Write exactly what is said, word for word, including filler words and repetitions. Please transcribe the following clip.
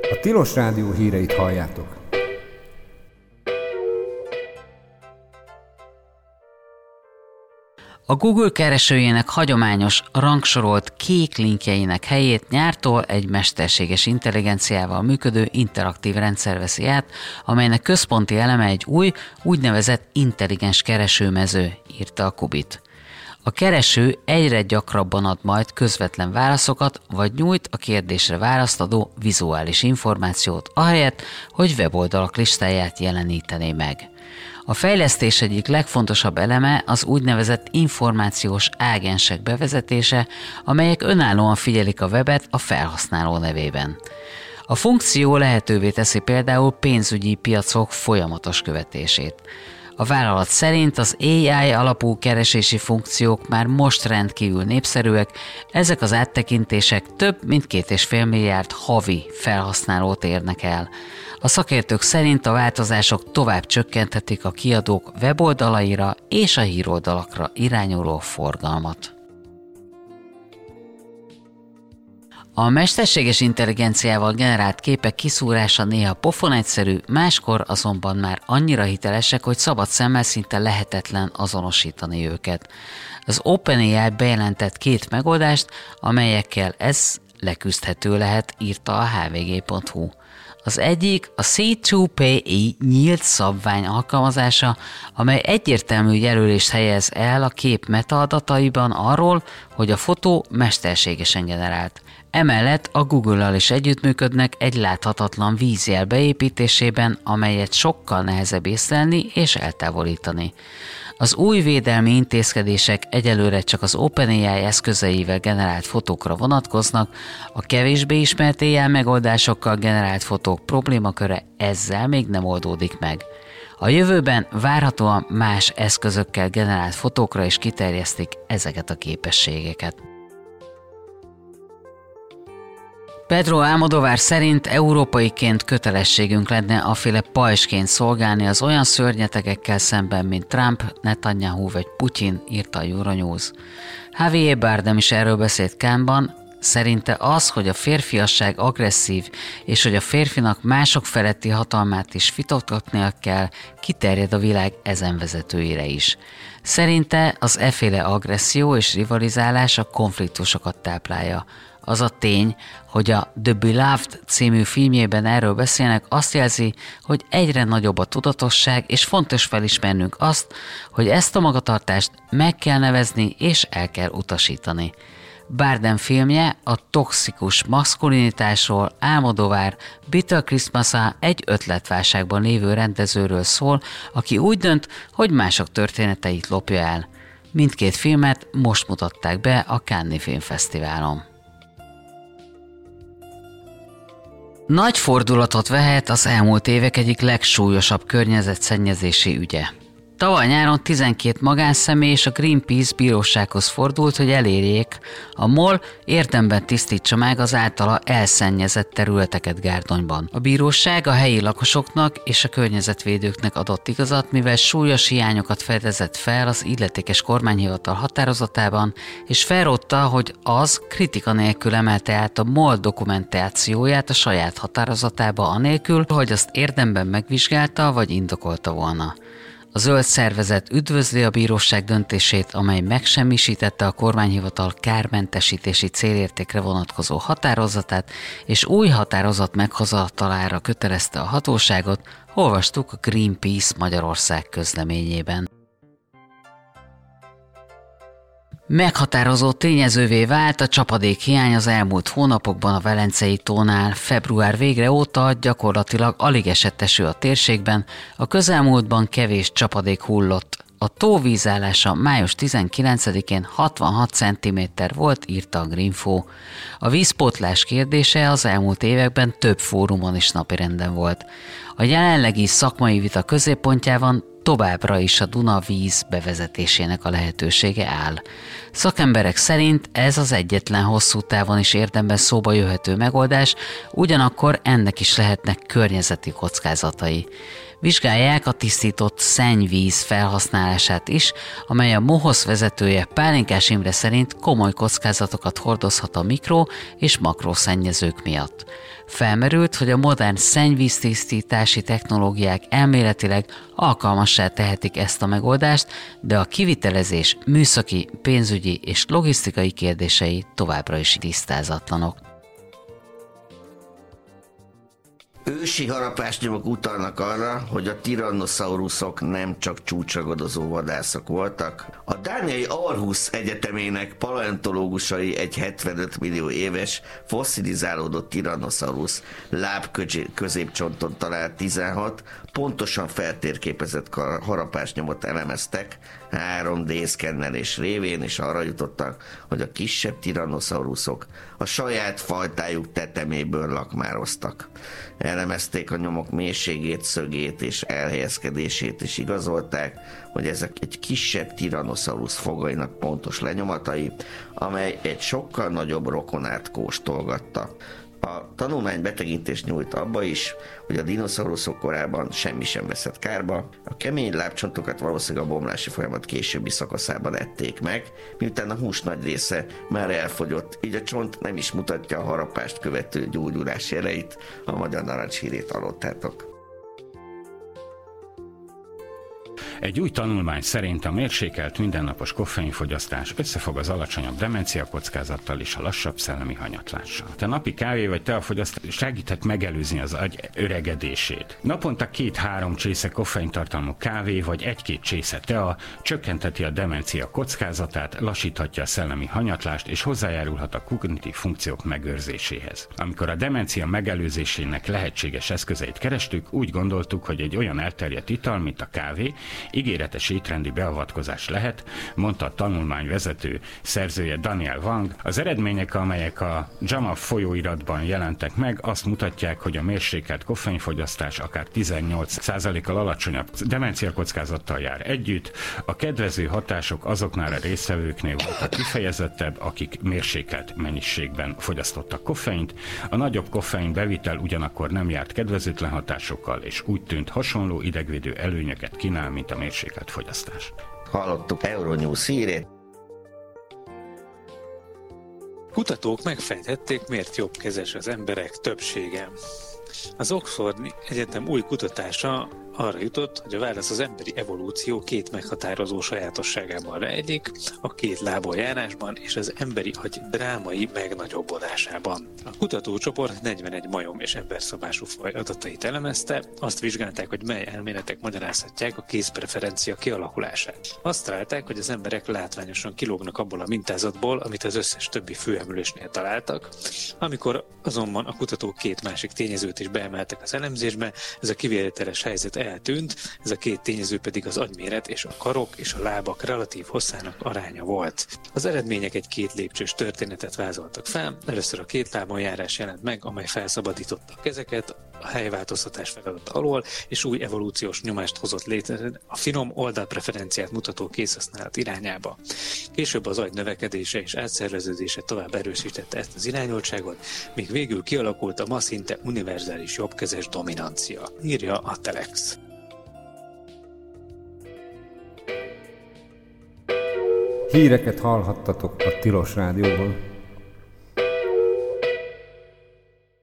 A Tilos Rádió híreit halljátok. A Google keresőjének hagyományos, rangsorolt kék linkjeinek helyét nyártól egy mesterséges intelligenciával működő interaktív rendszer veszi át, amelynek központi eleme egy új, úgynevezett intelligens keresőmező, írta a Qubit. A kereső egyre gyakrabban ad majd közvetlen válaszokat, vagy nyújt a kérdésre választ adó vizuális információt, ahelyett, hogy weboldalak listáját jelenítené meg. A fejlesztés egyik legfontosabb eleme az úgynevezett információs ágensek bevezetése, amelyek önállóan figyelik a webet a felhasználó nevében. A funkció lehetővé teszi például pénzügyi piacok folyamatos követését. A vállalat szerint az á i alapú keresési funkciók már most rendkívül népszerűek, ezek az áttekintések több mint két és fél milliárd havi felhasználót érnek el. A szakértők szerint a változások tovább csökkenthetik a kiadók weboldalaira és a híroldalakra irányuló forgalmat. A mesterséges intelligenciával generált képek kiszúrása néha pofon egyszerű, máskor azonban már annyira hitelesek, hogy szabad szemmel szinte lehetetlen azonosítani őket. Az OpenAI bejelentett két megoldást, amelyekkel ez leküzdhető lehet, írta a há vé gé pont hú. Az egyik a C kettő P I nyílt szabvány alkalmazása, amely egyértelmű jelölést helyez el a kép metaadataiban arról, hogy a fotó mesterségesen generált. Emellett a Google-al is együttműködnek egy láthatatlan vízjel beépítésében, amelyet sokkal nehezebb észlelni és eltávolítani. Az új védelmi intézkedések egyelőre csak az OpenAI eszközeivel generált fotókra vonatkoznak, a kevésbé ismert á i megoldásokkal generált fotók problémaköre ezzel még nem oldódik meg. A jövőben várhatóan más eszközökkel generált fotókra is kiterjesztik ezeket a képességeket. Pedro Almodóvar szerint európaiként kötelességünk lenne aféle pajzsként szolgálni az olyan szörnyetegekkel szemben, mint Trump, Netanyahu vagy Putyin, írta a Euronews. Javier Bardem is erről beszélt Cannes-ban, szerinte az, hogy a férfiasság agresszív, és hogy a férfinak mások feletti hatalmát is vitatgatnia kell, kiterjed a világ ezen vezetőire is. Szerinte az efféle agresszió és rivalizálás a konfliktusokat táplálja. Az a tény, hogy a The Beloved című filmjében erről beszélnek, azt jelzi, hogy egyre nagyobb a tudatosság, és fontos felismernünk azt, hogy ezt a magatartást meg kell nevezni és el kell utasítani. Bardem filmje a toxikus maszkulinitásról, Almodóvar Bitter Christmas-a egy ötletválságban lévő rendezőről szól, aki úgy dönt, hogy mások történeteit lopja el. Mindkét filmet most mutatták be a Cannes-i Filmfesztiválon. Nagy fordulatot vehet az elmúlt évek egyik legsúlyosabb környezetszennyezési ügye. Tavaly nyáron tizenkét magánszemély és a Greenpeace bírósághoz fordult, hogy elérjék, a MOL érdemben tisztítsa meg az általa elszennyezett területeket Gárdonyban. A bíróság a helyi lakosoknak és a környezetvédőknek adott igazat, mivel súlyos hiányokat fedezett fel az illetékes kormányhivatal határozatában, és felrótta, hogy az kritika nélkül emelte át a MOL dokumentációját a saját határozatába anélkül, hogy azt érdemben megvizsgálta vagy indokolta volna. A zöld szervezet üdvözli a bíróság döntését, amely megsemmisítette a kormányhivatal kármentesítési célértékre vonatkozó határozatát, és új határozat meghozatalára kötelezte a hatóságot, olvastuk a Greenpeace Magyarország közleményében. Meghatározó tényezővé vált a csapadékhiány az elmúlt hónapokban a Velencei tónál. Február végre óta gyakorlatilag alig esett eső a térségben, a közelmúltban kevés csapadék hullott. A tó vízállása május tizenkilencedikén hatvanhat centiméter volt, írta a Greenfo. A vízpótlás kérdése az elmúlt években több fórumon is napirenden volt. A jelenlegi szakmai vita középpontjában továbbra is a Duna víz bevezetésének a lehetősége áll. Szakemberek szerint ez az egyetlen hosszú távon is érdemben szóba jöhető megoldás, ugyanakkor ennek is lehetnek környezeti kockázatai. Vizsgálják a tisztított szennyvíz felhasználását is, amely a MOHOSZ vezetője Pálinkás Imre szerint komoly kockázatokat hordozhat a mikro- és makrószennyezők miatt. Felmerült, hogy a modern szennyvíztisztítási technológiák elméletileg alkalmassá tehetik ezt a megoldást, de a kivitelezés műszaki, pénzügyi és logisztikai kérdései továbbra is tisztázatlanok. Ősi harapásnyomok utalnak arra, hogy a tyrannosaurusok nem csak csúcsragadozó vadászok voltak. A dániai Aarhus Egyetemének paleontológusai egy hetvenöt millió éves fosszilizálódott tyrannosaurus lábközépcsonton talált tizenhat pontosan feltérképezett harapásnyomot elemeztek három dé szkennelés révén, és arra jutottak, hogy a kisebb tyrannosaurusok a saját fajtájuk teteméből lakmároztak. Elemezték a nyomok mélységét, szögét és elhelyezkedését, és igazolták, hogy ezek egy kisebb tyrannosaurus fogainak pontos lenyomatai, amely egy sokkal nagyobb rokonát kóstolgatta. A tanulmány betekintést nyújt abba is, hogy a dinoszauruszok korában semmi sem veszett kárba, a kemény lábcsontokat valószínűleg a bomlási folyamat későbbi szakaszában ették meg, miután a hús nagy része már elfogyott, így a csont nem is mutatja a harapást követő gyógyulás jeleit, a magyar narancshírét hallottátok. Egy új tanulmány szerint a mérsékelt mindennapos koffeinfogyasztás összefog az alacsonyabb demencia kockázattal és a lassabb szellemi hanyatlással. A napi kávé vagy teafogyasztás segíthet megelőzni az agy öregedését. Naponta két-három csésze koffeintartalmú kávé vagy egy-két csésze tea csökkenteti a demencia kockázatát, lassíthatja a szellemi hanyatlást és hozzájárulhat a kognitív funkciók megőrzéséhez. Amikor a demencia megelőzésének lehetséges eszközeit kerestük, úgy gondoltuk, hogy egy olyan elterjedt ital, mint a kávé, ígéretes étrendi beavatkozás lehet, mondta a tanulmány vezető szerzője Daniel Wang. Az eredmények, amelyek a JAMA folyóiratban jelentek meg, azt mutatják, hogy a mérsékelt koffeinfogyasztás akár tizennyolc százalékkal alacsonyabb demencia kockázattal jár együtt. A kedvező hatások azoknál a résztvevőknél voltak kifejezettebb, akik mérsékelt mennyiségben fogyasztottak koffeint. A nagyobb koffein bevitel ugyanakkor nem járt kedvezőtlen hatásokkal, és úgy tűnt, hasonló idegvédő előnyöket kínál, mint a mérsékelt fogyasztás. Hallottuk Euronews hírét. Kutatók megfejtették, miért jobbkezes az emberek többsége. Az Oxford Egyetem új kutatása arra jutott, hogy a válasz az emberi evolúció két meghatározó sajátosságában rejlik, a két lábon járásban és az emberi agy drámai megnagyobbodásában. A kutatócsoport negyvenegy majom és emberszabású faj adatait elemezte, azt vizsgálták, hogy mely elméletek magyarázhatják a kézpreferencia kialakulását. Azt találták, hogy az emberek látványosan kilógnak abból a mintázatból, amit az összes többi főemlősnél találtak. Amikor azonban a kutatók két másik tényezőt is beemeltek az elemzésbe, ez a kivételes helyzet eltűnt, ez a két tényező pedig az agyméret és a karok és a lábak relatív hosszának aránya volt. Az eredmények egy két lépcsős történetet vázoltak fel, először a két lábon járás jelent meg, amely felszabadította a kezeket a helyváltoztatás feladata alól, és új evolúciós nyomást hozott létre a finom oldalpreferenciát mutató kézhasználat irányába. Később az agy növekedése és átszerveződése tovább erősítette ezt az irányultságot, míg végül kialakult a ma szinte univerzális jobbkezes dominancia, írja a Telex. Híreket hallhattatok a Tilos Rádióban.